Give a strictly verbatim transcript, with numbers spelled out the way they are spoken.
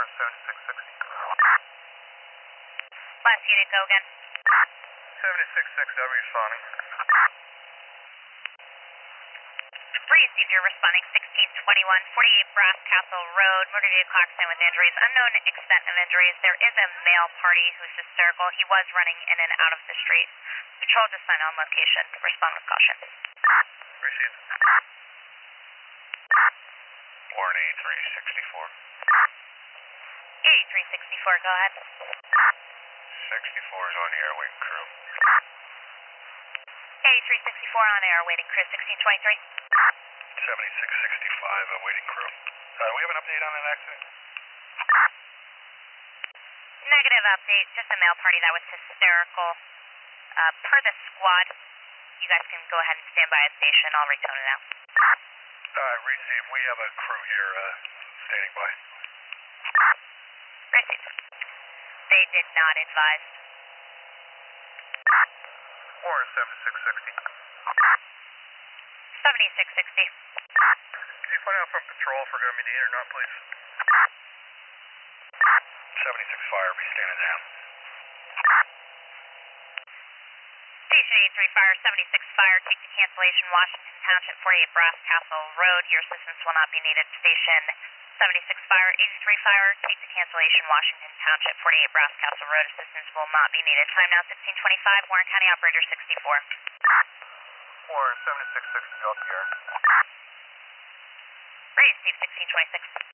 seventy-six sixty. Last unit, go again. seventy-six sixty, I'll be responding. Received, you're responding sixteen twenty-one, forty-eight Brass Castle Road, motor vehicle accident with injuries, unknown extent of injuries. There is a male party who's hysterical. He was running in and out of the street. Patrol just signed on location. Respond with caution. Received. Warren eighty-three sixty-four. eighty-three sixty-four, go ahead. sixty-four is on the air waiting crew. eighty-three sixty-four on air, waiting crew sixteen twenty-three. seventy-six sixty-five, uh, waiting crew. Uh, do we have an update on that accident? Negative update, just a male party that was hysterical. Uh, per the squad, you guys can go ahead and stand by at station. I'll retone it out. Uh, receive. We have a crew here, uh, standing by. Received. They did not advise. Warren seventy-six sixty. seventy-six sixty. Can you find out from patrol if we're going to be needed or not, please? seventy-six fire, be standing down. Station eighty-three fire, seventy-six fire, take to cancellation, Washington Township, forty-eight Brass Castle Road. Your assistance will not be needed. Station seventy-six fire, eighty-three fire, take to cancellation, Washington Township, forty-eight Brass Castle Road. Assistance will not be needed. Time now sixteen twenty-five, Warren County Operator sixty-four. Warren seventy-six sixty, off the air. Ready, Steve, sixteen twenty-six.